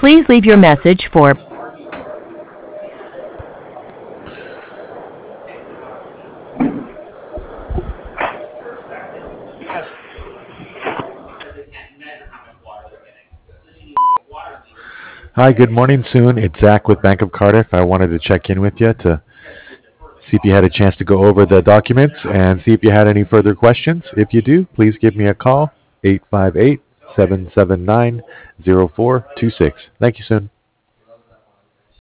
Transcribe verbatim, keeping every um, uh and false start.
Please leave your message for Hi, good morning, Soon. It's Zach with Bank of Cardiff. I wanted to check in with you to see if you had a chance to go over the documents and see if you had any further questions. If you do, please give me a call, eight five eight, seven seven nine, zero four two six. Thank you, Soon.